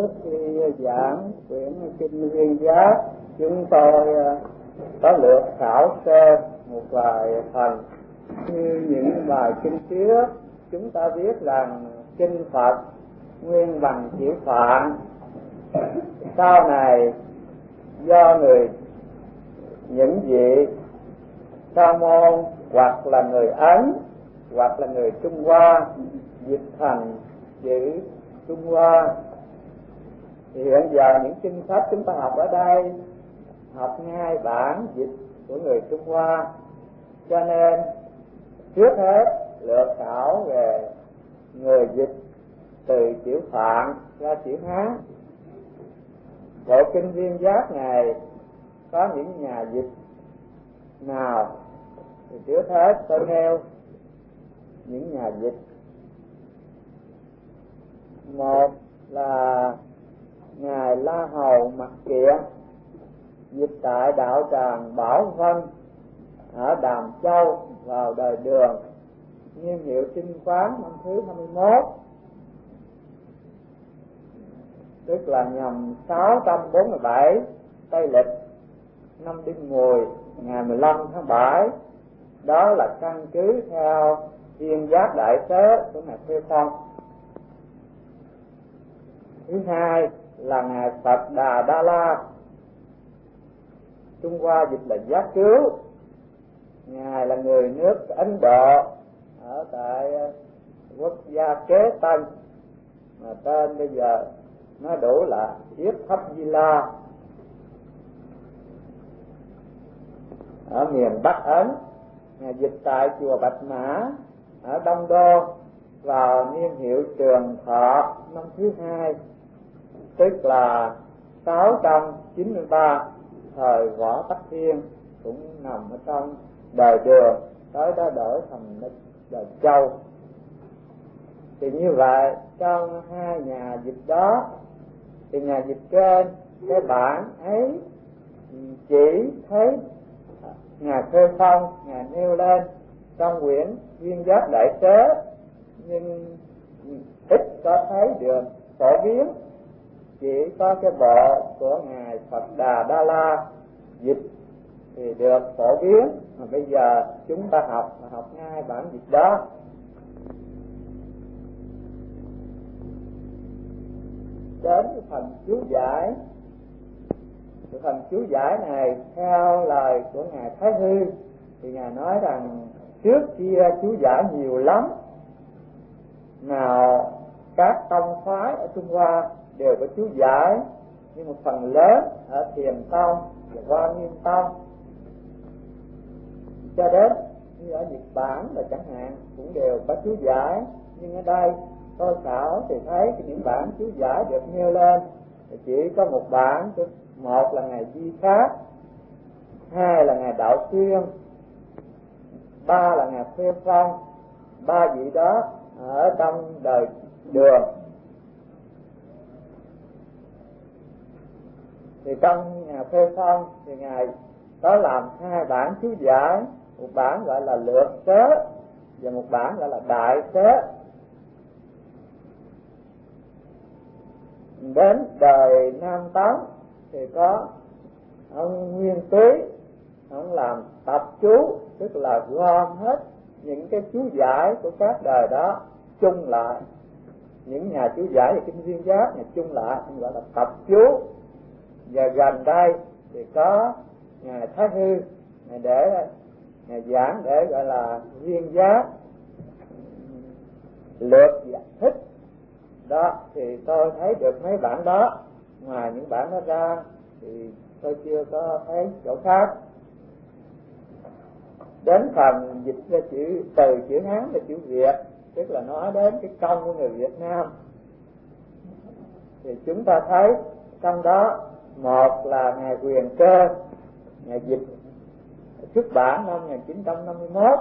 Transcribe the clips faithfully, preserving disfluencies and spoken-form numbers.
Trước khi giảng quyển Kinh Viên Giác, chúng tôi có lược khảo sơ một vài phần. Như những bài kinh trước, chúng ta biết rằng kinh Phật nguyên bằng chữ Phạn. Sau này do người những vị sa môn hoặc là người Ấn hoặc là người Trung Hoa dịch thành chữ Trung Hoa, thì hiện giờ những kinh sách chúng ta học ở đây học ngay bản dịch của người Trung Hoa, cho nên trước hết lược khảo về người dịch từ chữ Phạn ra chữ Hán. Bộ Kinh Viên Giác này có những nhà dịch nào? Thì trước hết tôi nêu những nhà dịch. Một là ngài La Hầu Mặc Kiện, dịch tại đạo tràng Bảo Vân ở Đàm Châu vào đời Đường, niên hiệu Trinh Quán năm thứ năm mươi mốt, tức là nhằm sáu trăm bốn mươi bảy Tây Lịch, năm Đinh Mùi, ngày mười lăm tháng bảy. Đó là căn cứ theo Viên Giác Đại Sớ của ngài Phê Phong. Thứ hai là ngài Phật Đà Đa La, Trung Hoa dịch là Giác Cứu. Ngài là người nước Ấn Độ ở tại quốc gia Kế Tân, mà tên bây giờ nó đủ là Yết Thấp Di La, ở miền Bắc Ấn. Ngài dịch tại chùa Bạch Mã ở Đông Đô vào niên hiệu Trường Thọ năm thứ hai, tức là sáu trăm chín mươi ba, thời Võ Tắc Thiên, cũng nằm ở trong đời Đường, tới đó đổi thành đời Châu. Thì như vậy trong hai nhà dịch đó, thì nhà dịch trên cái bản ấy chỉ thấy ngài Phê Phong ngài nêu lên trong quyển Viên Giác Đại Sớ, nhưng ít có thấy được phổ biến. Chỉ có cái bộ của ngài Phật Đà Đa La dịch thì được phổ biến, mà bây giờ chúng ta học học ngay bản dịch đó. Đến phần chú giải, phần chú giải này theo lời của ngài Thái Hư thì ngài nói rằng trước kia chú giải nhiều lắm, nào các tông phái ở Trung Hoa đều có chú giải, nhưng một phần lớn ở Thiền Tông và Hoa Nghiêm Tông, cho đến như ở Nhật Bản là chẳng hạn cũng đều có chú giải. Nhưng ở đây tôi khảo thì thấy cái những bản chú giải được nêu lên thì chỉ có một bản, một là ngài Di Khát, hai là ngài Đạo Xuyên, ba là ngài Phê Phong. Ba vị đó ở trong đời Đường. Thì trong nhà Phê Phong thì ngài có làm hai bản chú giải, một bản gọi là Lược Sớ và một bản gọi là Đại Sớ. Đến đời Nam Tống thì có ông Nguyên Túy, ông làm tập chú, tức là gom hết những cái chú giải của các đời đó chung lại, những nhà chú giải về Kinh Viên Giác nhà chung lại gọi là tập chú. Và gần đây thì có ngài Thái Hư, ngài để ngài giảng để gọi là Viên Giác Lược Giải Thích đó. Thì tôi thấy được mấy bản đó, ngoài những bản đó ra thì tôi chưa có thấy chỗ khác. Đến phần dịch ra chữ từ chữ Hán và chữ Việt, tức là nói đến cái công của người Việt Nam, thì chúng ta thấy trong đó một là ngài Quyền Cơ, ngài dịch xuất bản năm một nghìn chín trăm năm mươi mốt,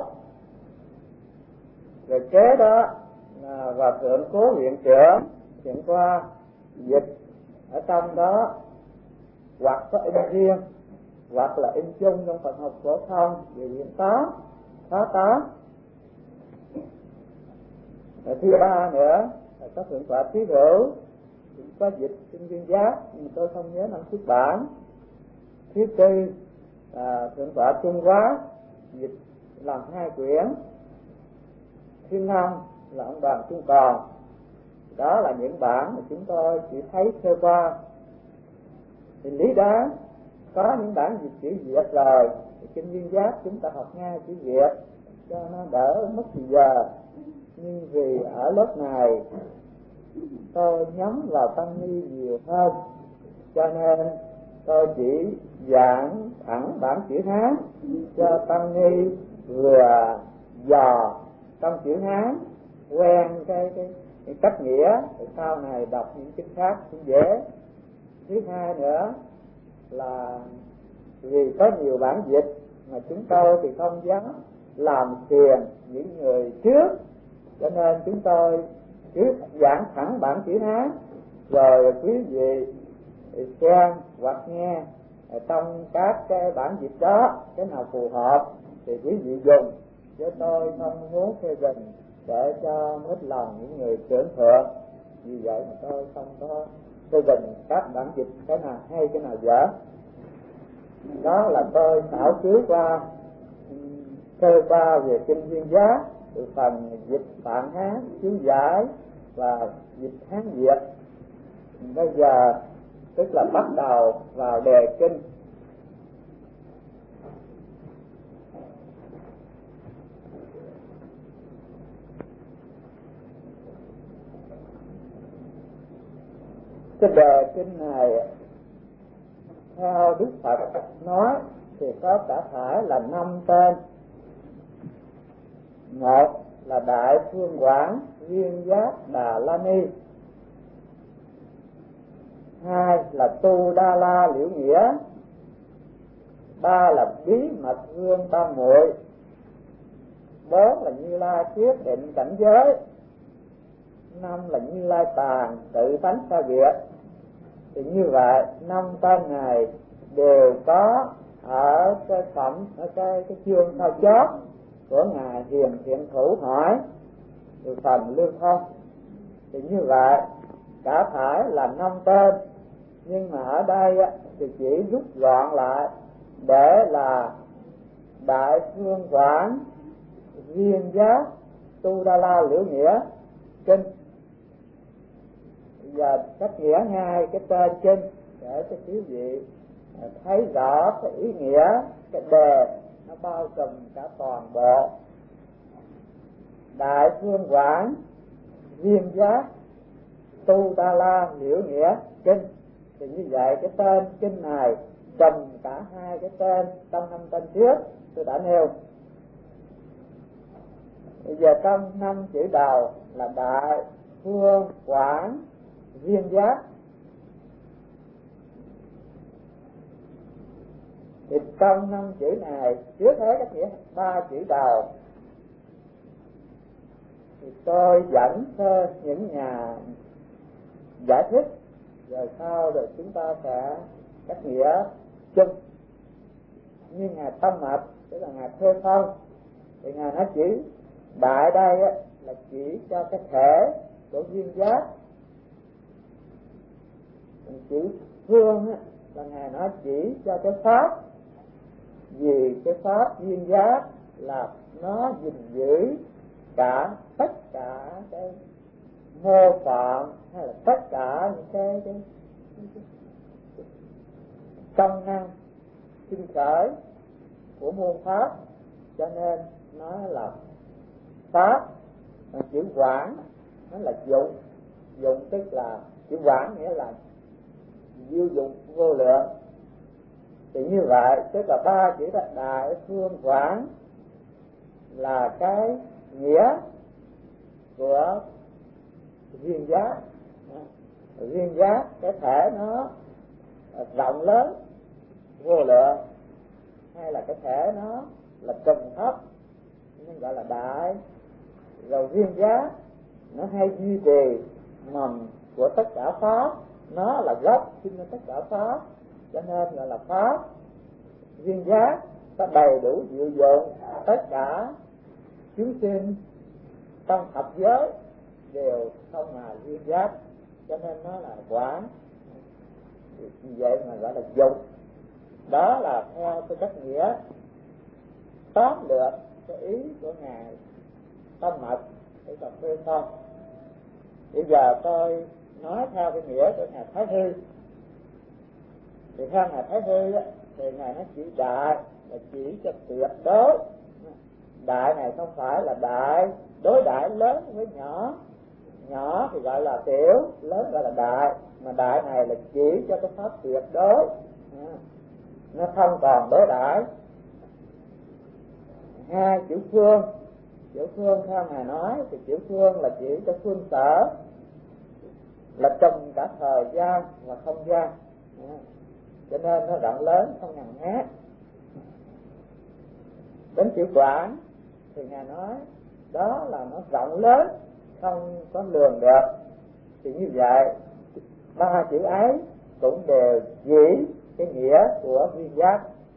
rồi kế đó là Hòa Thượng Cố Viện Trưởng chuyển qua dịch. Ở trong đó hoặc có in riêng hoặc là in chung trong phần học phổ thông về viện tám, khóa tám. Rồi thứ ba nữa là có Thượng tọa Thí Hữu cũng có dịch kinh Duyên Giác, nhưng tôi không nhớ năm xuất bản. Thứ tư, à, Thượng tọa Trung Hóa dịch làm hai quyển. Thứ năm là ông Đoàn Trung Còn. Đó là những bản mà chúng tôi chỉ thấy sơ qua. Thì lý đáng có những bản dịch chữ Việt rồi, thì kinh Duyên Giác chúng ta học ngay chữ Việt cho nó đỡ mất thời giờ. Nhưng vì ở lớp này tôi nhắm vào tăng ni nhiều hơn, cho nên tôi chỉ giảng thẳng bản chữ Hán cho tăng ni vừa dò trong chữ Hán, quen cái cái, cái cách nghĩa, rồi sau này đọc những kinh khác cũng dễ. Thứ hai nữa là vì có nhiều bản dịch mà chúng tôi thì không dám làm phiền những người trước, cho nên chúng tôi cứ giảng thẳng bản chữ Hán, rồi quý vị xem hoặc nghe trong các cái bản dịch đó cái nào phù hợp thì quý vị dùng, chứ tôi không muốn phê bình để cho mất lòng những người trưởng thượng. Vì vậy mà tôi không có phê bình các bản dịch cái nào hay cái nào dở. Đó là tôi khảo cứu qua sơ qua về kinh Duyên Giác, từ phần dịch Phạn Hán, chú giải và dịch Hán Việt. Bây giờ tức là bắt đầu vào đề kinh. Cái đề kinh này theo Đức Phật nói thì có cả phải là năm tên. Một là Đại Phương Quảng Viên Giác Đà La Ni. Hai là Tu Đa La Liễu Nghĩa. Ba là Bí Mật Vương Tam Muội. Bốn là Như Lai Quyết Định Cảnh Giới. Năm là Như Lai Tàn Tự Tánh Xa Việt. Thì như vậy năm tên này đều có ở cái phẩm, ở cái cái chương sau chót của ngài Hiền Thiện Thủ hỏi từ phần Lương Thông. Thì như vậy cả phải là năm tên, nhưng mà ở đây thì chỉ rút gọn lại để là Đại Phương Quảng Viên Giác Tu Đa La Liễu Nghĩa kinh. Giờ cách nghĩa ngay cái tên kinh để cho quý vị thấy rõ cái ý nghĩa, cái đề nó bao trùm cả toàn bộ. Đại Phương Quảng Viên Giác Tu Đa La Liễu Nghĩa kinh. Thì như vậy cái tên kinh này trùm cả hai cái tên trong năm tên trước tôi đã nêu. Bây giờ trong năm chữ đầu là Đại Phương Quảng Viên Giác, thì trong năm chữ này trước hết các nghĩa ba chữ đầu thì tôi dẫn cho những nhà giải thích, rồi sau rồi chúng ta sẽ cách nghĩa chung. Như ngài Tâm Mạch tức là ngài Thơ Phong thì ngài nói chữ đại đây á, là chỉ cho cái thể của Viên Giác. Chữ phương á, là ngài nói chỉ cho cái pháp, vì cái pháp Viên Giác là nó gìn giữ cả tất cả cái mô phạm hay là tất cả những cái, cái, cái, cái, cái công năng sinh khởi của môn pháp, cho nên nó là pháp. Chữ quảng nó là dụng, dụng tức là chữ quảng nghĩa là diêu dụng vô lượng. Thì như vậy tức là ba chữ Đại Phương Quảng là cái nghĩa của Viên Giác. Viên Giác cái thể nó rộng lớn vô lượng, hay là cái thể nó là trùm thấp nên gọi là đại. Rồi Viên Giác nó hay duy trì mầm của tất cả pháp, nó là gốc sinh ra tất cả pháp, cho nên gọi là pháp. Viên Giác có đầy đủ diệu dụng, tất cả chúng sinh trong thập giới đều không mà Viên Giác. cho nên nó là quán. Vì vậy mà gọi là dục. Đó là theo cái cách nghĩa tóm lược cái ý của ngài Tâm Mật để cà phê không. Bây giờ tôi nói theo cái nghĩa của ngài Thái Hư. Thì theo ngài Thái Hư á, thì ngài nói chỉ đại là chỉ cho tuyệt đối. Đại này không phải là đại đối đại lớn với nhỏ, nhỏ thì gọi là tiểu, lớn gọi là đại, mà đại này là chỉ cho cái pháp tuyệt đối, nó không còn đối đãi. Hai chữ phương, chữ phương theo ngài nói thì chữ phương là chỉ cho phương sở, là trùm cả thời gian và không gian, cho nên nó rộng lớn không ngần ngát. Đến chữ quảng thì ngài nói đó là nó rộng lớn không có lường được. Thì như vậy ba chữ ấy cũng đều chỉ cái nghĩa của duyên giác.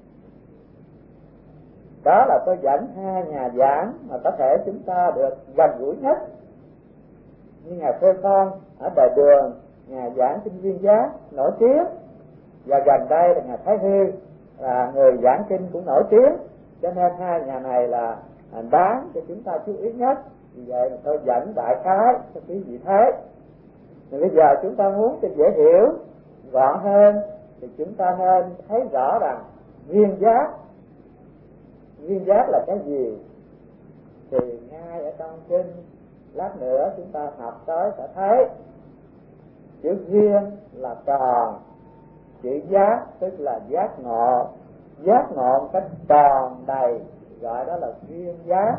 Đó là tôi dẫn hai nhà giảng mà có thể chúng ta được gần gũi nhất. Như ngài Phê Phong ở Đại Đường, nhà giảng kinh duyên giác nổi tiếng, và gần đây là ngài Thái Hư là người giảng kinh cũng nổi tiếng, cho nên hai nhà này là đáng cho chúng ta chú ý nhất. Vì vậy mà tôi dẫn đại khái cho quý vị thấy. Thì bây giờ chúng ta muốn cho dễ hiểu gọn hơn thì chúng ta nên thấy rõ rằng duyên giác, duyên giác là cái gì? Thì ngay ở trong kinh lát nữa chúng ta học tới sẽ thấy chữ duyên là tròn, chữ giác tức là giác ngộ, giác ngộ một cách tròn đầy gọi đó là duyên giác.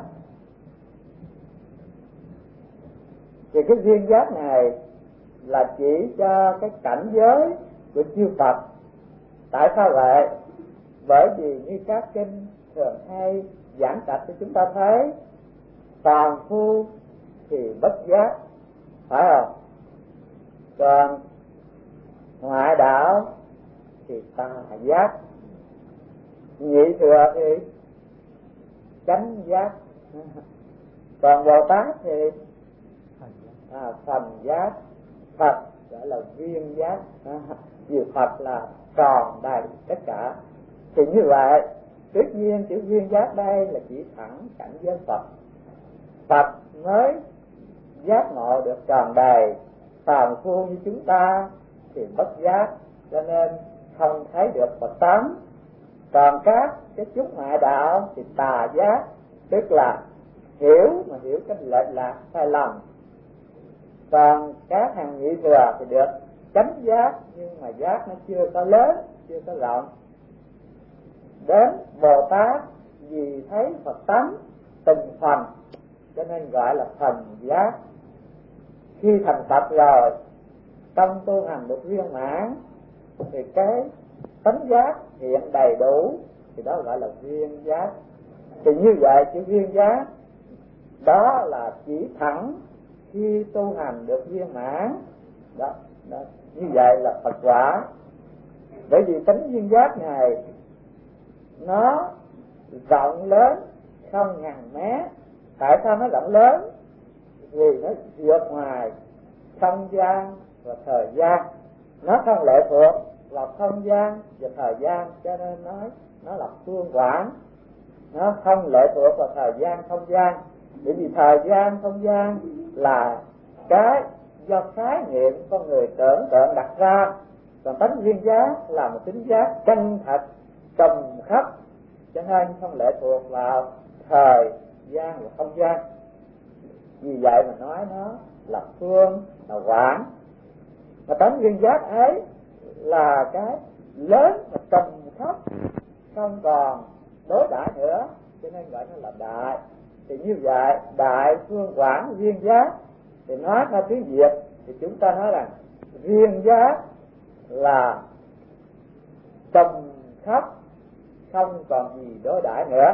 Thì cái duyên giác này là chỉ cho cái cảnh giới của chư Phật. Tại sao vậy? Bởi vì như các kinh thường hay giảng trạch cho chúng ta thấy, phàm phu thì bất giác, phải không? Còn ngoại đạo thì tà giác, nhị thừa thì chánh giác, còn Bồ Tát thì à, phần giác, Phật gọi là viên giác, vì Phật là tròn đầy tất cả. Thì như vậy tất nhiên chữ viên giác đây là chỉ thẳng cảnh giới Phật, Phật mới giác ngộ được tròn đầy. Phàm phu như chúng ta thì bất giác, cho nên không thấy được Phật tánh. Còn các cái chút ngoại đạo thì tà giác, tức là hiểu mà hiểu cách lệch lạc sai lầm. Còn các hàng nhị thừa thì được chánh giác, nhưng mà giác nó chưa có lớn, chưa có rộng. Đến Bồ Tát vì thấy Phật tánh từng phần, cho nên gọi là phần giác. Khi thành Phật rồi, trong tu hành được viên mãn thì cái tánh giác hiện đầy đủ, thì đó gọi là viên giác. Thì như vậy chữ viên giác đó là chỉ thẳng khi tu hành được viên mãn đó, đó. Như vậy là Phật quả. Bởi vì tánh viên giác này nó rộng lớn không ngàn mé. Tại sao nó rộng lớn? Vì nó vượt ngoài không gian và thời gian, nó không lệ thuộc vào không gian và thời gian, cho nên nói nó là phương quảng, nó không lệ thuộc vào thời gian không gian. Bởi vì thời gian không gian là cái do khái niệm con người tưởng tượng đặt ra, còn tánh duyên giác là một tính giác chân thật trùm khắp, cho nên không lệ thuộc vào thời gian và không gian. Vì vậy mà nói nó là phương, là quảng. Mà tánh duyên giác ấy là cái lớn và trùm khắp, không còn đối đãi nữa, cho nên gọi nó là đại. Thì như vậy đại phương quảng duyên giác, thì nói theo tiếng Việt thì chúng ta nói rằng duyên giác là trùm khắp, không còn gì đối đãi nữa.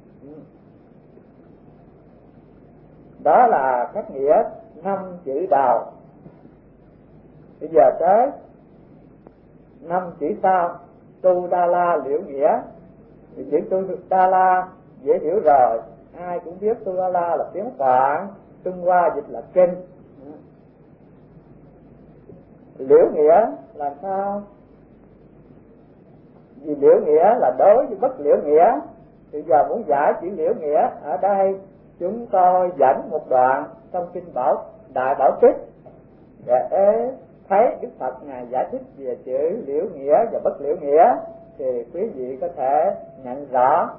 Đó là cách nghĩa năm chữ đầu. Bây giờ tới năm chữ sau, tu đa la liễu nghĩa. Thì chữ tu đa la dễ hiểu rồi, ai cũng biết tu đa la là tiếng Phạn, Trung Hoa dịch là kinh. liễu nghĩa làm sao? Vì liễu nghĩa là đối với bất liễu nghĩa. Bây giờ muốn giải chữ liễu nghĩa ở đây, chúng tôi dẫn một đoạn trong kinh Bảo Đại Bảo Tích để thấy Đức Phật ngài giải thích về chữ liễu nghĩa và bất liễu nghĩa, thì quý vị có thể nhận rõ.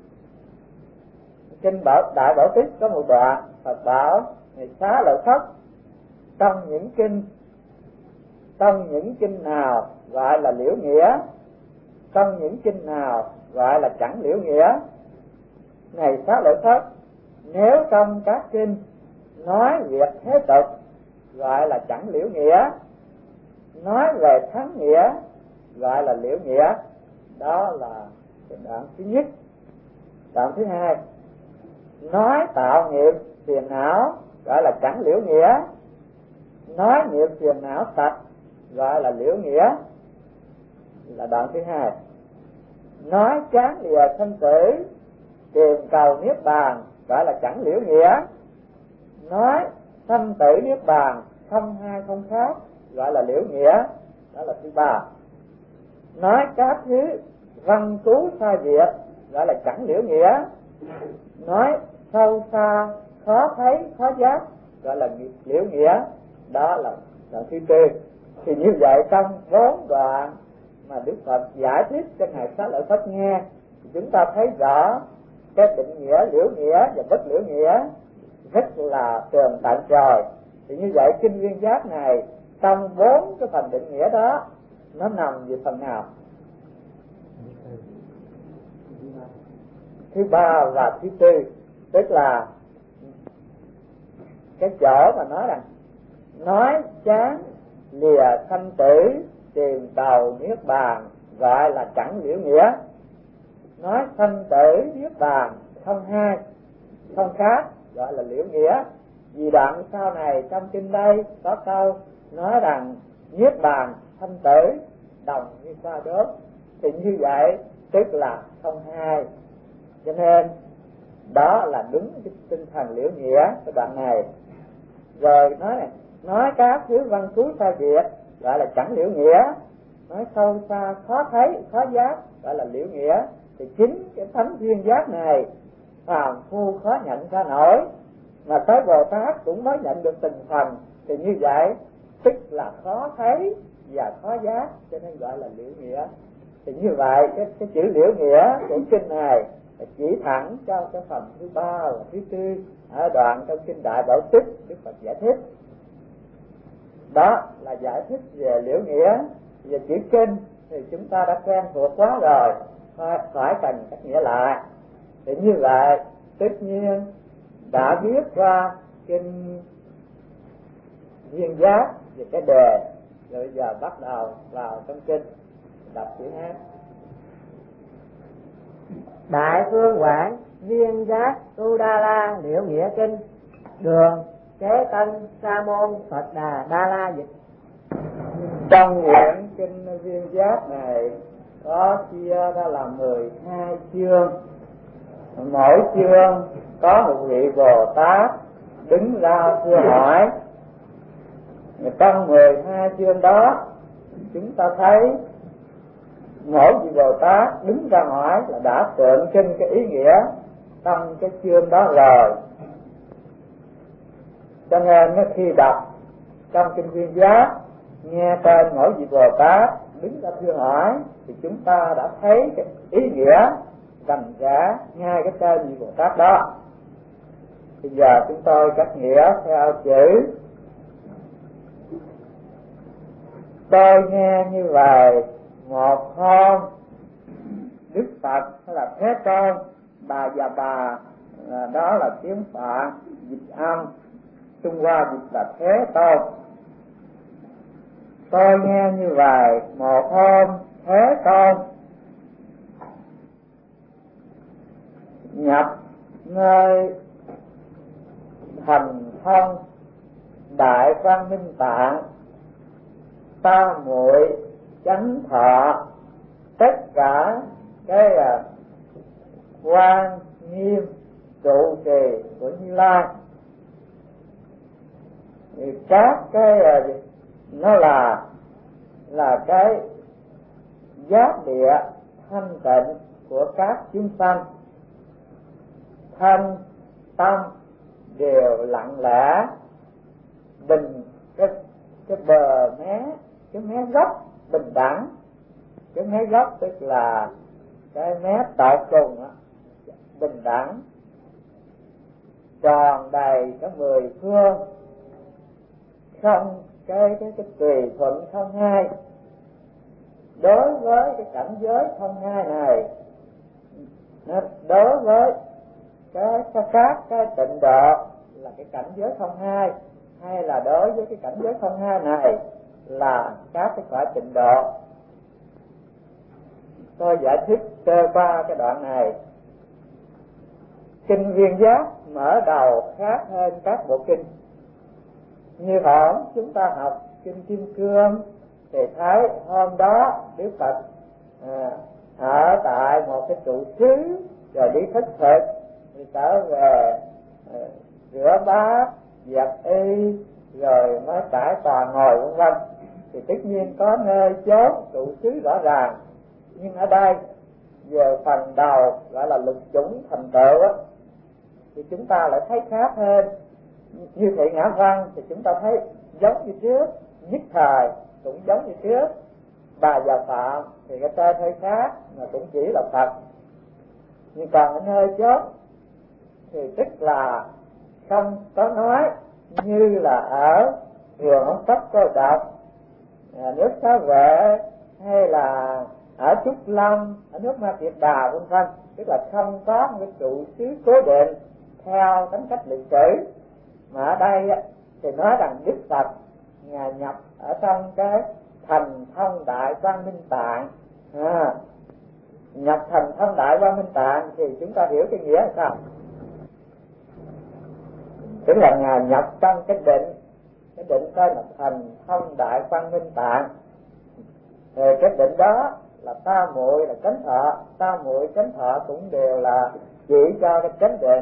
Kinh Bảo Đại Bảo Tích có một đoạn Phật bảo ngày xá lợi Phất, trong những kinh trong những kinh nào gọi là liễu nghĩa, trong những kinh nào gọi là chẳng liễu nghĩa. Này xá lợi Phất, nếu trong các kinh nói việc thế tục gọi là chẳng liễu nghĩa, nói về thắng nghĩa gọi là liễu nghĩa. Đó là cái đoạn thứ nhất. Đoạn thứ hai, nói tạo nghiệp phiền não gọi là chẳng liễu nghĩa, nói nghiệp phiền não sạch gọi là liễu nghĩa, là đoạn thứ hai. Nói chán lìa sanh tử tìm cầu niết bàn gọi là chẳng liễu nghĩa, nói sanh tử niết bàn không hai không khác gọi là liễu nghĩa, đó là thứ ba. Nói các thứ văn cứu sai biệt gọi là chẳng liễu nghĩa, nói sâu xa khó thấy khó giác gọi là liễu nghĩa, đó là đoạn thứ tư. Thì như vậy trong bốn đoạn mà Đức Phật giải thích cho ngài Xá Lợi Phất nghe, thì chúng ta thấy rõ cái định nghĩa liễu nghĩa và bất liễu nghĩa rất là tường tận rồi. Thì như vậy kinh Viên Giác này trong bốn cái phần định nghĩa đó nó nằm về phần nào? Thứ ba và thứ tư, tức là cái chỗ mà nói rằng nói chán lìa sanh tử tìm cầu niết bàn gọi là chẳng liễu nghĩa, nói sanh tử niết bàn không hai không khác gọi là liễu nghĩa. Vì đoạn sau này trong kinh đây có câu nói rằng niết bàn sanh tử đồng như sa đốm, thì như vậy tức là không hai, cho nên đó là đúng cái tinh thần liễu nghĩa cái đoạn này. Rồi nói này, nói các thứ văn cứu sai biệt gọi là chẳng liễu nghĩa, nói sâu xa khó thấy khó giác gọi là liễu nghĩa. Thì chính cái thánh duyên giác này phàm phu khó nhận ra nổi, mà tới Bồ Tát cũng mới nhận được từng phần, thì như vậy tức là khó thấy và khó giác, cho nên gọi là liễu nghĩa. Thì như vậy cái, cái chữ liễu nghĩa của kinh này chỉ thẳng cho cái phần thứ ba và thứ tư ở đoạn trong kinh Đại Bảo Tích Đức Phật giải thích. Đó là giải thích về liễu nghĩa. Về chữ kinh thì chúng ta đã quen thuộc quá rồi, phải, phải cần cách nghĩa lại. Thì như vậy tất nhiên đã biết qua kinh Viên Giác về cái đề, rồi giờ bắt đầu vào trong kinh đọc chữ hát. Đại Phương Quảng Viên Giác Tu Đa La Liễu Nghĩa Kinh, đường Kế Tân Sa Môn Phật Đà Đa La dịch. Trong quyển kinh Viên Giác này có chia ra là mười hai chương, mỗi chương có một vị Bồ Tát đứng ra thưa hỏi. Trong mười hai chương đó chúng ta thấy mỗi vị Bồ Tát đứng ra hỏi là đã tượng trưng cái ý nghĩa trong cái chương đó rồi. Cho nên khi đọc trong kinh Viên Giác nghe tên mỗi vị Bồ Tát đứng ra thưa hỏi thì chúng ta đã thấy cái ý nghĩa rành rẽ ngay cái tên vị Bồ Tát đó. Bây giờ chúng tôi cách nghĩa theo chữ. Tôi nghe như vậy, một hôm Đức Phật hay là Thế Tôn, bà và bà đó là tiếng Phạn dịch âm, Trung Hoa dịch là Thế Tôn. Tôi nghe như vậy, một hôm Thế Tôn nhập nơi thành thông Đại Quang Minh Tạng, ta muội chánh thọ tất cả cái uh, quan nghiêm trụ trì của Như Lai. Thì các cái uh, nó là là cái giác địa thanh tịnh của các chúng sanh, thân tâm đều lặng lẽ bình, cái cái bờ mé cái mé gốc bình đẳng. Cái mé gốc tức là cái mé tận cùng đó, bình đẳng, tròn đầy cả mười phương, không cái cái cái tùy thuận không hai. Đối với cái cảnh giới không hai này, đối với cái cái các cái tịnh độ là cái cảnh giới không hai, hay là đối với cái cảnh giới không hai này là các cái cõi tịnh độ. Tôi giải thích sơ qua cái đoạn này. Kinh Viên Giác mở đầu khác hơn các bộ kinh. Như hôm chúng ta học kinh Kim Cương thì thấy hôm đó Đức Phật à, ở tại một cái trụ xứ rồi đi thất thực, thì trở về à, rửa bát, giặt y, rồi mới trải tòa ngồi vân vân. Thì tất nhiên có nơi chốn trụ xứ rõ ràng, nhưng ở đây về phần đầu gọi là lục chủng thành tựu á, thì chúng ta lại thấy khác hơn. Như Thị Ngã Văn thì chúng ta thấy giống như trước, Nhất Thời cũng giống như trước, Bà Già Phạm thì cái tên hơi khác mà cũng chỉ là Phật. Nhưng còn ở nơi chốt thì tức là không có nói như là ở vườn ông Tóc Cô Độc, nước Xá Vệ, hay là ở Trúc Lâm, ở nước Ma Kiệt Đà vân vân, tức là không có một cái trụ xứ cố định theo tính cách lịch sử. Mà ở đây thì nói rằng Đức Phật Ngài nhập ở trong cái thành thông đại Quang Minh Tạng. À, nhập thành thông đại Quang Minh Tạng thì chúng ta hiểu cái nghĩa là sao? Tức là Ngài nhập trong cái định, cái định tên là thành thông đại Quang Minh Tạng. Rồi cái định đó là ta muội là chánh thọ, ta muội chánh thọ cũng đều là chỉ cho cái chánh định.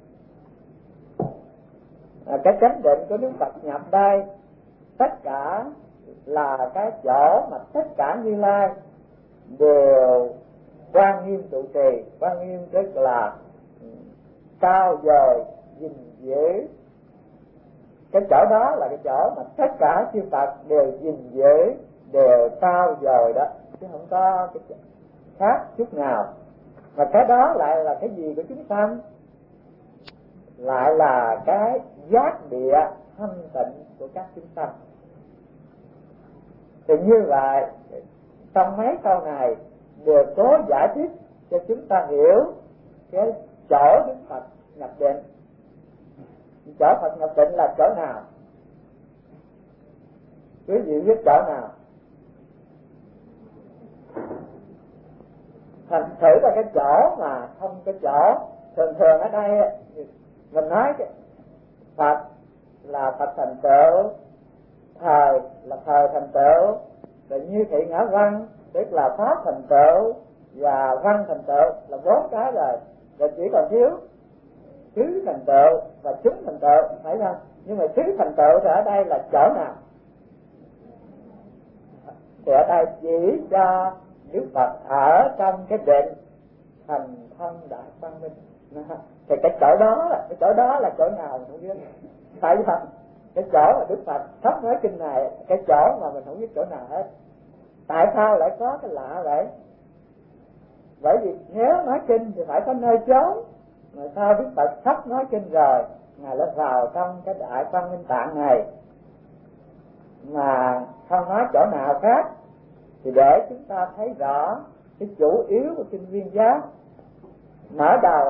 À, cái chánh định của Đức Phật nhập đây tất cả là cái chỗ mà tất cả Như Lai đều quan nghiêm trụ trì. Quan nghiêm tức là cao dời gìn giữ. Cái chỗ đó là cái chỗ mà tất cả chư Phật đều gìn giữ, đều cao dời đó, chứ không có cái khác chút nào. Mà cái đó lại là cái gì của chúng sanh? Lại là cái giác địa thanh tịnh của các chúng sanh. Thì như vậy trong mấy câu này đều cố giải thích cho chúng ta hiểu cái chỗ Đức Phật nhập định. Chỗ Phật nhập định là chỗ nào? Quý vị biết chỗ nào? Thành thử là cái chỗ mà không cái chỗ. Thường thường ở đây mình nói cái Phật là Phật thành tựu, thời là thời thành tựu, rồi Như Thị Ngã Văn tức là pháp thành tựu và văn thành tựu, là bốn cái rồi. Rồi chỉ còn thiếu thứ thành tựu và chúng thành tựu, phải không? Nhưng mà thứ thành tựu thì ở đây là chỗ nào? Thì ở đây chỉ cho Đức Phật ở trong cái định thành thông đại quang minh. Thì cái chỗ đó là cái chỗ đó là chỗ nào mình không biết, phải không? Cái chỗ mà Đức Phật sắp nói kinh này, cái chỗ mà mình không biết chỗ nào hết. Tại sao lại có cái lạ vậy? Bởi vì nếu nói kinh thì phải có nơi chốn, mà sao Đức Phật sắp nói kinh rồi Ngài lại vào trong cái đại Quang Minh Tạng này mà không nói chỗ nào khác? Thì để chúng ta thấy rõ cái chủ yếu của kinh Viên Giác, mở đầu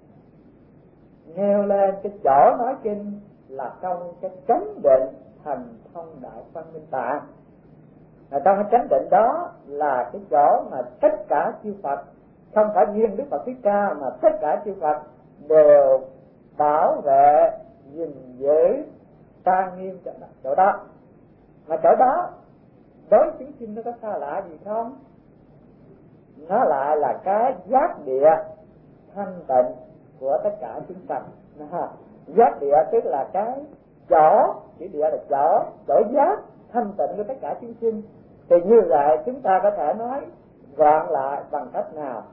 nêu lên cái chỗ nói kinh là trong cái chánh định thành thông đại Quang Minh Tạng. Và trong cái chánh định đó là cái chỗ mà tất cả chư Phật, không phải riêng Đức Phật Thích Ca mà tất cả chư Phật đều bảo vệ, gìn giữ, trang nghiêm cho chỗ đó. Mà chỗ đó đối với chúng sinh nó có xa lạ gì không? Nó lại là cái giác địa thanh tịnh của tất cả chúng sanh. Giác địa tức là cái chỗ, chữ địa là chỗ, chỗ giác thanh tịnh của tất cả chúng sinh. Thì như vậy chúng ta có thể nói gọn lại bằng cách nào?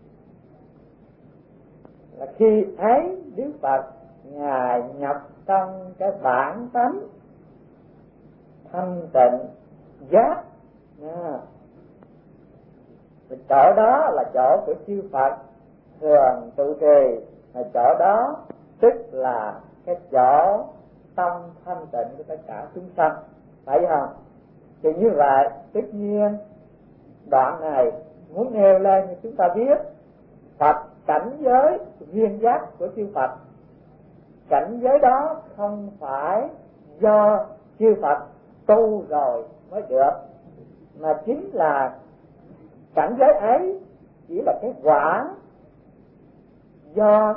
Là khi ấy Đức Phật Ngài nhập trong cái bản tánh thanh tịnh giác, à, chỗ đó là chỗ của chư Phật thường trụ trì, là chỗ đó tức là cái chỗ tâm thanh tịnh của tất cả chúng sanh, phải không? Thì như vậy tất nhiên đoạn này muốn nêu lên như chúng ta biết Phật cảnh giới duyên giác của chư Phật. Cảnh giới đó không phải do chư Phật tu rồi mới được, mà chính là cảnh giới ấy chỉ là cái quả do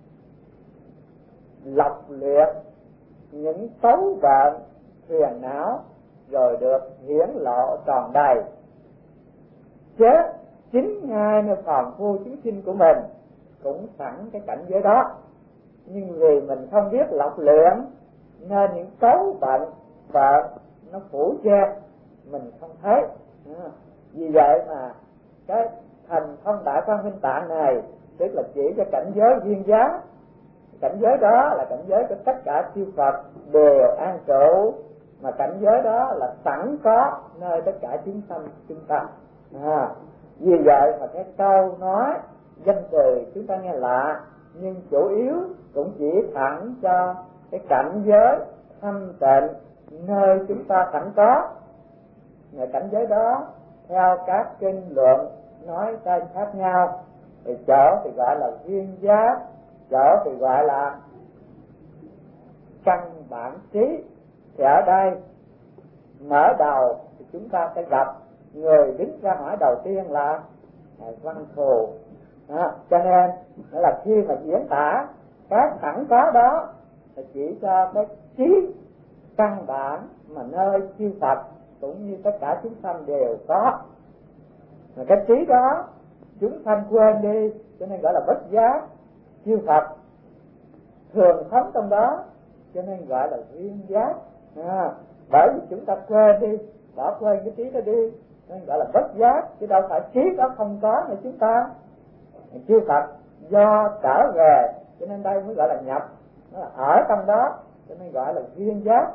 lọc luyện những xấu bệnh phiền não rồi được hiển lộ tròn đầy. Chứ chính Ngài nơi phàm phu chúng sinh của mình cũng sẵn cái cảnh giới đó, nhưng vì mình không biết lọc luyện nên những xấu bệnh và nó phủ che mình không thấy. À, vì vậy mà cái thành thông đại quang minh tạng này tức là chỉ cho cảnh giới duyên giác. Cảnh giới đó là cảnh giới của tất cả chư Phật đều an trụ, mà cảnh giới đó là sẵn có nơi tất cả chúng sanh chúng ta. À, vì vậy mà cái câu nói danh từ chúng ta nghe lạ, nhưng chủ yếu cũng chỉ thẳng cho cái cảnh giới thanh tịnh nơi chúng ta sẵn có. Mà cảnh giới đó theo các kinh luận nói tên khác nhau, thì chỗ thì gọi là duyên giác, chỗ thì gọi là căn bản trí. Thì ở đây mở đầu thì chúng ta sẽ gặp người đứng ra hỏi đầu tiên là Ngài Văn Thù. À, cho nên đó là khi mà diễn tả cái sẵn có đó thì chỉ cho cái trí căn bản mà nơi chư Phật cũng như tất cả chúng sanh đều có. Mà cái trí đó chúng sanh quên đi, cho nên gọi là bất giác. Chư Phật thường sống trong đó, cho nên gọi là duyên giác. À, bởi vì chúng ta quên đi, bỏ quên cái trí đó đi, nên gọi là bất giác, chứ đâu phải trí đó không có nữa chúng ta. Chư Phật do trở về, cho nên đây mới gọi là nhập, nó là ở trong đó, cho nên gọi là duyên giác.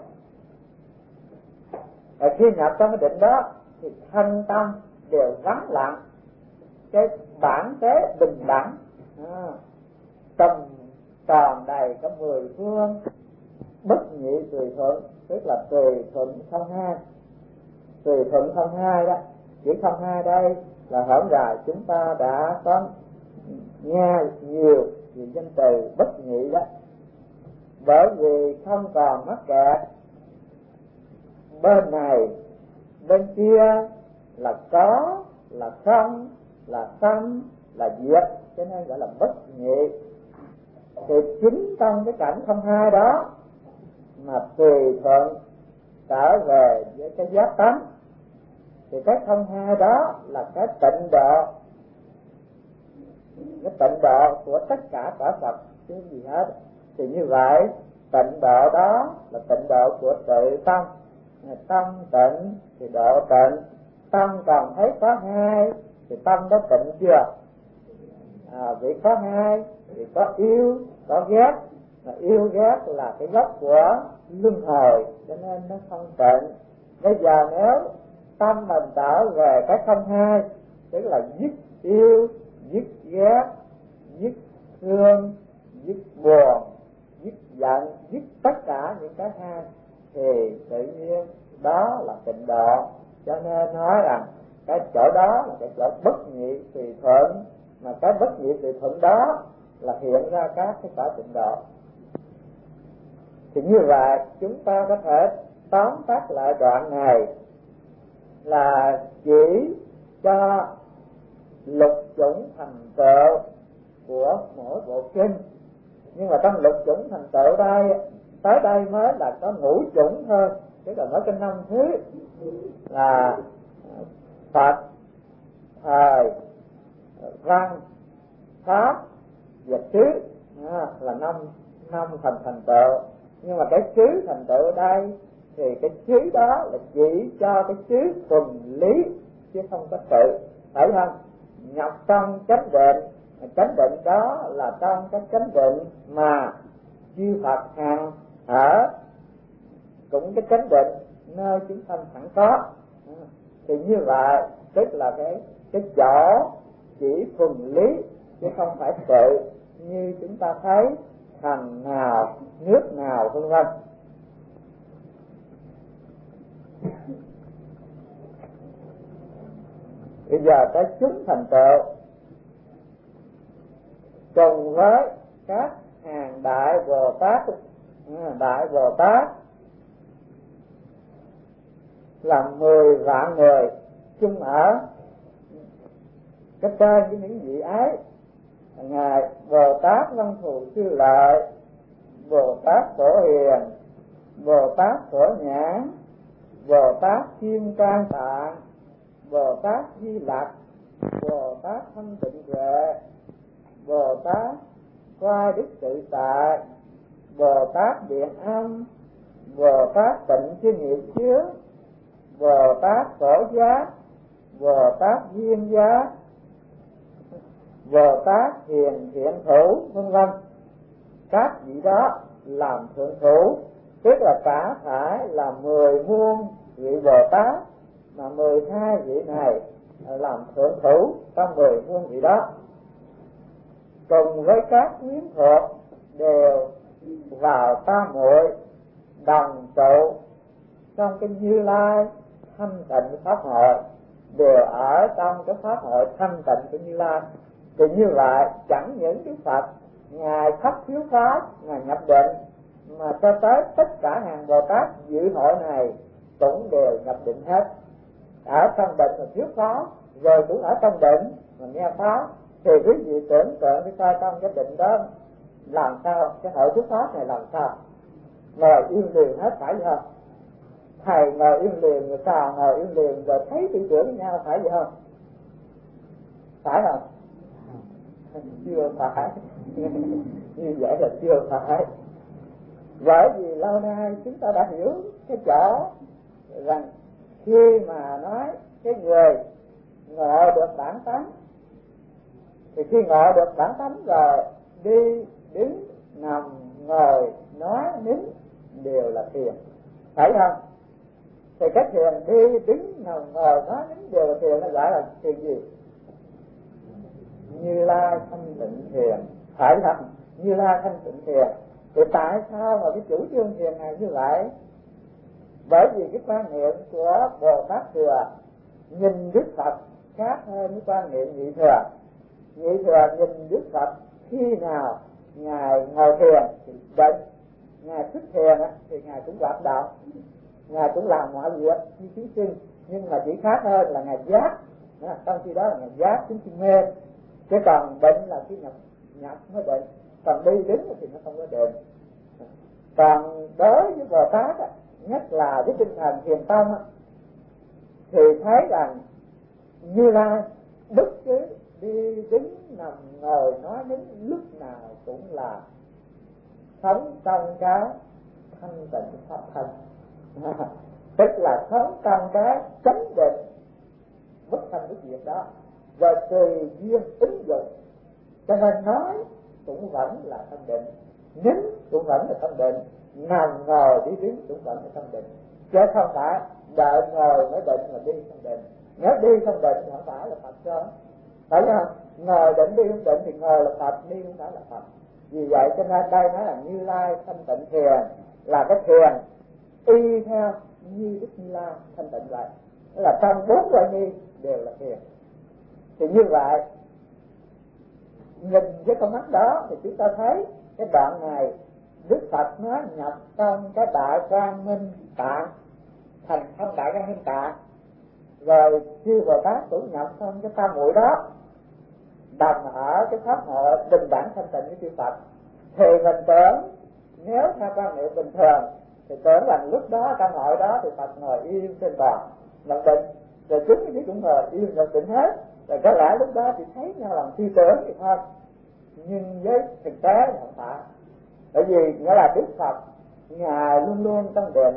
Và khi nhập trong cái định đó thì thân tâm đều vắng lặng, cái bản tế bình đẳng, à, tâm tròn đầy có mười phương, bất nhị tùy thuận, tức là tùy thuận không hai. Tùy thuận không hai đó, chữ không hai đây là hổm rày chúng ta đã có nghe nhiều về danh từ bất nhị đó. Bởi vì không còn mắc kẹt bên này bên kia, là có, là không, là sanh, là diệt, cho nên gọi là bất nhị. Thì chính trong cái cảnh không hai đó mà tùy thuận trở về với cái giác tánh, thì cái không hai đó là cái tịnh độ, cái tịnh độ của tất cả cả Phật chứ gì hết. Thì như vậy tịnh độ đó là tịnh độ của tự tâm, tâm tịnh thì độ tịnh. Tâm còn thấy có hai thì tâm đó tịnh chưa? À, vì có hai thì có yêu có ghét, mà yêu ghét là cái gốc của luân hồi, cho nên nó không tịnh. Bây giờ nếu tâm mình trở về cái không hai, tức là dứt yêu, dứt ghét, dứt thương, dứt buồn, dứt giận, dứt tất cả những cái hai, thì tự nhiên đó là tịnh độ. Cho nên nói rằng cái chỗ đó là cái chỗ bất nhị tùy thuận, mà cái bất nhị tùy thuận đó là hiện ra các cái quả tịnh độ. Thì như vậy chúng ta có thể tóm tắt lại đoạn này là chỉ cho lục chủng thành tựu của mỗi bộ kinh. Nhưng mà trong lục chủng thành tựu đây, tới đây mới là có ngũ chủng thôi, tức là mới có năm thứ là Phật, thời, văn, pháp và xứ, à, là năm năm thành thành tựu. Nhưng mà cái xứ thành tựu ở đây thì cái trí đó là chỉ cho cái trí thuần lý chứ không có sự, phải không? Nhập trong chánh định, chánh định đó là trong cái chánh định mà chư Phật hàng ở, cũng cái chánh định nơi chúng sanh sẵn có. Thì như vậy tức là cái cái chỗ chỉ thuần lý chứ không phải sự, như chúng ta thấy thành nào nước nào vân vân. Bây giờ tới chúng thành tựu cùng với các hàng đại Bồ Tát, đại Bồ Tát là mười vạn người chung ở cái tên với những vị ấy. Ngài Bồ Tát Văn Thù Sư Lợi, Bồ Tát Phổ Hiền, Bồ Tát Phổ Nhãn, Bồ Tát Kim Cang Tạng, Bồ Tát Di Lặc, Bồ Tát Thanh Tịnh Huệ, Bồ Tát Qua Đức Tự Tại, Bồ Tát Điện Âm, Bồ Tát Tịnh Chi Nghiệp Chứa, Bồ Tát Phổ Giác, Bồ Tát Duyên Giác, Bồ Tát Hiền Thiện Thủ, vân vân. Các vị đó làm thượng thủ, tức là cả phải là mười muôn vị Bồ Tát, mà mười hai vị này làm thượng thủ trong mười muôn vị đó, cùng với các quyến thuộc đều vào tam muội đồng trụ trong cái Như Lai thanh tịnh pháp hội, đều ở trong cái pháp hội thanh tịnh của Như Lai. Thì như vậy chẳng những Đức Phật ngài khắp thiếu pháp, ngài nhập định, mà cho tới tất cả hàng Bồ Tát dự hội này cũng đều nhập định hết. Ở trong định là thiếu pháp, rồi cũng ở trong định mà nghe pháp. Thì quý vị tưởng tượng cái coi trong cái định đó làm sao, cái hội thiếu pháp này làm sao ngồi yên liền hết, phải không? Thầy ngồi yên liền, người ta ngồi yên liền, rồi thấy tư tưởng với nhau, phải vậy không? Phải không? Chưa phải. Như vậy là chưa phải. Bởi vì lâu nay chúng ta đã hiểu cái chỗ rằng khi mà nói cái người ngộ được bản tánh, thì khi ngộ được bản tánh rồi, đi đứng nằm ngồi nói nín đều là thiền, phải không? Thì cái thiền đi đứng nằm ngồi nói nín đều là thiền, nó gọi là thiền gì? Như Lai thanh tịnh thiền, phải không? Như Lai thanh tịnh thiền. Thì tại sao mà cái chủ trương thiền này như vậy? Bởi vì cái quan niệm của Bồ Tát Thừa nhìn Đức Phật khác hơn cái quan niệm Nhị Thừa. Nhị Thừa nhìn Đức Phật khi nào ngài ngồi thiền thì định, ngài thức thiền thì ngài cũng hoạt động, ngài cũng làm mọi việc như chúng sinh, nhưng mà chỉ khác hơn là ngài giác. Trong khi đó là ngài giác chúng sinh mê, chứ còn định là khi nhập nhập mới định, còn đi đứng thì nó không có định. Còn đối với Bồ Tát, nhất là với tinh thần thiền tông, thì thấy rằng Như Lai bất cứ đi đứng nằm ngồi nói đến lúc nào cũng là sống trong cái thanh tịnh pháp thân, tức là sống trong cái chánh định bất thanh bất diệt đó, rồi tùy duyên ứng dụng. Cho nên nói cũng vẫn là thanh định, nín cũng vẫn là thanh định, nằm ngồi đi đứng cũng vẫn là thanh định, chứ không phải đợi ngồi mới định mà đi thanh định. Nếu đi thanh định thì không phải là Phật đó, phải không? Ngồi định đi không định thì ngồi là Phật, đi không phải là Phật. Vì vậy cho nên đây nói là Như Lai thanh tịnh thiền, là cái thiền y theo như Đức Như Lai thanh tịnh vậy, tức là trong bốn loại nghi đều là thiền. Thì như vậy nhìn với con mắt đó thì chúng ta thấy cái đoạn này Đức Phật nói nhập trong cái đại quang minh tạng thành không đại quang minh tạng, rồi chư Bồ Tát cũng nhập trong cái tam muội đó, đồng ở cái pháp hội bình đẳng thanh tịnh với chư Phật. Thì mình tưởng nếu theo quan niệm bình thường thì tưởng rằng lúc đó tam hội đó thì Phật ngồi yên trên bàn nhập định, rồi chúng cái cũng ngồi yên nhập định hết, rồi có lẽ lúc đó thì thấy nhau làm suy tưởng thì thôi. Nhưng với thực tế thì không phải, bởi vì nghĩa là Đức Phật ngài luôn luôn trong định,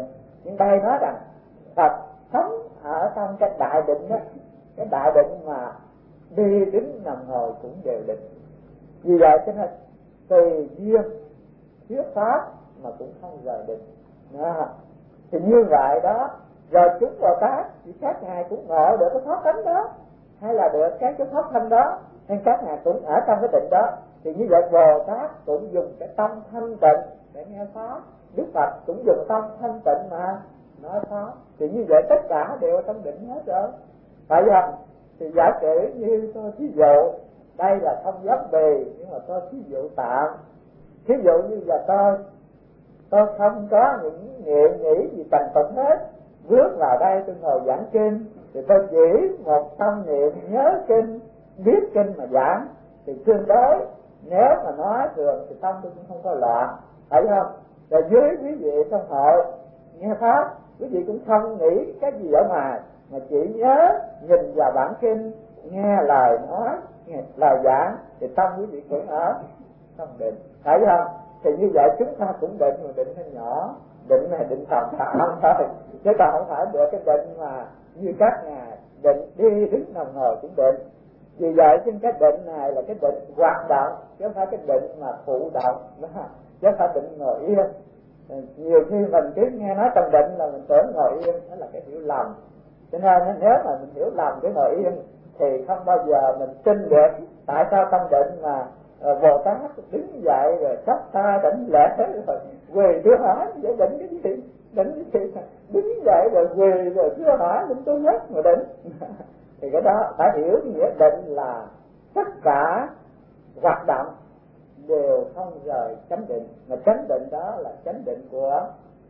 Nhưng đây nói rằng Phật sống ở trong cái đại định đó, cái đại định mà đi đứng nằm ngồi cũng đều định. Vì vậy cho nên tùy duyên thuyết pháp mà cũng không rời định. Đó. Thì như vậy đó, rồi chúng Bồ Tát thì các ngài cũng ngộ được cái pháp tánh đó, hay là được cái cái pháp thân đó, nên các ngài cũng ở trong cái định đó. Thì như vậy Bồ Tát cũng dùng cái tâm thanh tịnh để nghe pháp, Đức Phật cũng dùng tâm thanh tịnh mà nói pháp. Thì như vậy tất cả đều trong định hết rồi, phải không? Thì giả sử như tôi thí dụ đây là không giáp bì, nhưng mà tôi thí dụ tạm, thí dụ như giờ tôi tôi không có những nghệ nghĩ gì tần tật hết, bước vào đây tôi ngồi giảng kinh thì tôi chỉ một tâm niệm nhớ kinh, biết kinh mà giảng, thì tương đối nếu mà nói thường thì tâm tôi cũng không có loạn, phải không? Rồi dưới quý vị trong hội nghe pháp, quý vị cũng không nghĩ cái gì ở ngoài, mà chỉ nhớ nhìn vào bản kinh, nghe lời nói, nghe lời giảng, thì tâm quý vị cũng ở trong định, phải không? Thì như vậy chúng ta cũng định, mà định hơi nhỏ, định này định tầm tạm thôi, chứ còn không phải được cái định mà như các ngài định đi đứng nằm ngồi cũng định. Vì vậy trên cái định này là cái định hoạt động, chứ không phải cái định mà thụ động, chứ không phải định ngồi yên. Nhiều khi mình cứ nghe nói trong định là mình tưởng ngồi yên, đó là cái hiểu lầm. Cho nên nếu mà mình hiểu lầm cái ngồi yên thì không bao giờ mình tin được. Tại sao trong định mà Bồ Tát đứng dậy rồi chắp tay đảnh lễ rồi quỳ thưa hỏi, vậy định cái gì? Định cái gì? Đứng dậy rồi quỳ rồi thưa hỏi, định tôi nhất mà định. Thì cái đó phải hiểu nghĩa định là tất cả hoạt động đều không rời chánh định, mà chánh định đó là chánh định của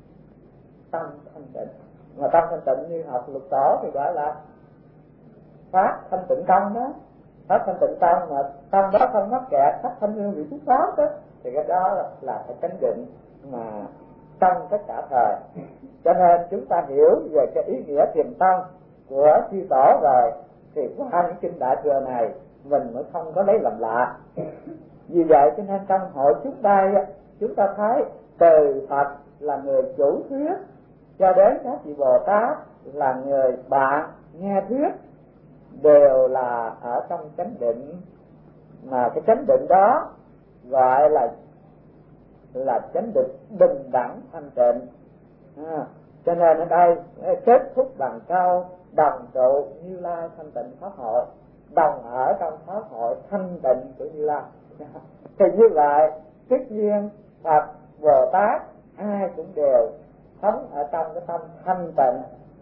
tâm thanh tịnh. Mà tâm thanh tịnh như học lục tổ thì gọi là pháp thanh tịnh tâm đó, pháp thanh tịnh tâm, mà tâm đó không mắc kẹt pháp thanh hương vị phúc pháp đó, thì cái đó là, là cái chánh định mà trong tất cả thời. Cho nên chúng ta hiểu về cái ý nghĩa thiền tâm của chư tổ rồi, thì qua những kinh đại thừa này mình mới không có lấy làm lạ. Vì vậy cho nên trong hội chúng đây chúng ta thấy từ Phật là người chủ thuyết cho đến các vị Bồ Tát là người bạn nghe thuyết, đều là ở trong chánh định, mà cái chánh định đó gọi là là chánh định bình đẳng thanh tịnh. À, cho nên ở đây kết thúc bằng câu đồng trụ Như Lai thanh tịnh pháp hội, đồng ở trong pháp hội thanh tịnh của Như Lai. Thì như vậy tất nhiên Phật Bồ Tát ai cũng đều sống ở trong cái tâm thanh tịnh,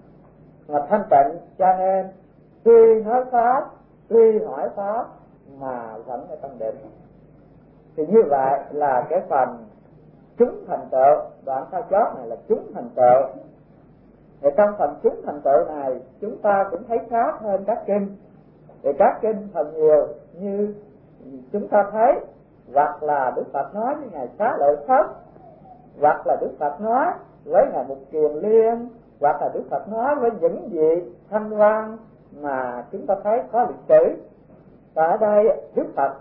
mà thanh tịnh cho nên tuy nói pháp, tuy hỏi pháp mà vẫn ở trong định. Thì như vậy là cái phần chúng thành tựu, đoạn sau chót này là chúng thành tựu. Thì trong phần chúng thành tựu này chúng ta cũng thấy khác hơn các kinh. Thì các kinh phần nhiều như chúng ta thấy, hoặc là Đức Phật nói với ngài Xá Lợi Phất, hoặc là Đức Phật nói với ngài Mục Kiền Liên, hoặc là Đức Phật nói với những vị thanh văn mà chúng ta thấy có lịch sử. Và ở đây Đức Phật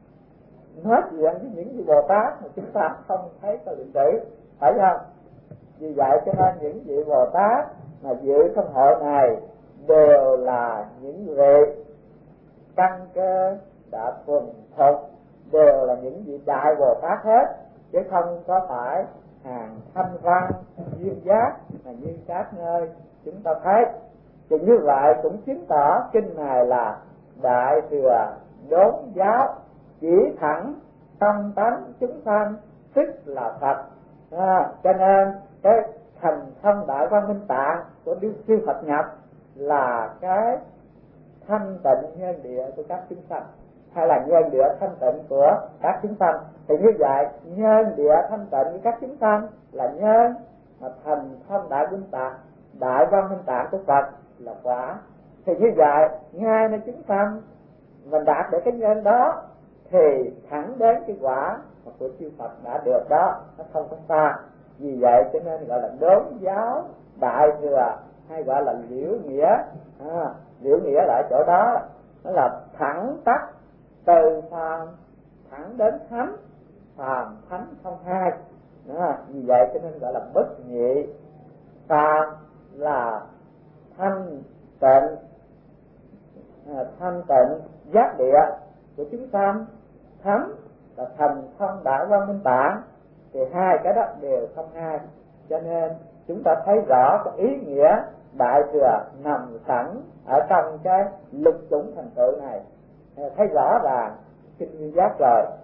nói chuyện với những vị Bồ Tát mà chúng ta không thấy có lịch sử, phải không? Vì vậy cho nên những vị Bồ Tát mà dự trong hội này đều là những vị căn cơ đã thuần thục, đều là những vị đại Bồ Tát hết, chứ không có phải hàng thanh văn duyên giác mà như các nơi chúng ta thấy. Thì như vậy cũng chứng tỏ kinh này là đại thừa đốn giáo, chỉ thẳng tâm tánh chúng sanh, tức là Phật. À, cho nên cái thành thông đại quang minh tạng của Đức Sư Phật nhập là cái thanh tịnh nhân địa của các chúng sanh, hay là nhân địa thanh tịnh của các chúng sanh. Thì như vậy nhân địa thanh tịnh của các chúng sanh là nhân, mà thành thông đại minh tạng, đại quang minh tạng của Phật là quả. Thì như vậy ngay nơi chúng sanh mình đạt được cái nhân đó thì thẳng đến cái quả mà của chư Phật đã được đó, nó không có xa. Vì vậy cho nên gọi là đốn giáo đại thừa, hay gọi là liễu nghĩa. À, liễu nghĩa là ở chỗ đó, nó là thẳng tắc từ phàm thẳng đến thánh, phàm thánh không hai. Đó, vì vậy cho nên gọi là bất nhị. Phàm của chúng sanh, thánh là thành thông đại quang minh tạng, thì hai cái đó đều không hai. Cho nên chúng ta thấy rõ cái ý nghĩa đại thừa nằm sẵn ở trong cái lục chủng thành tựu này, thấy rõ ràng kinh Nguyên Giác rồi.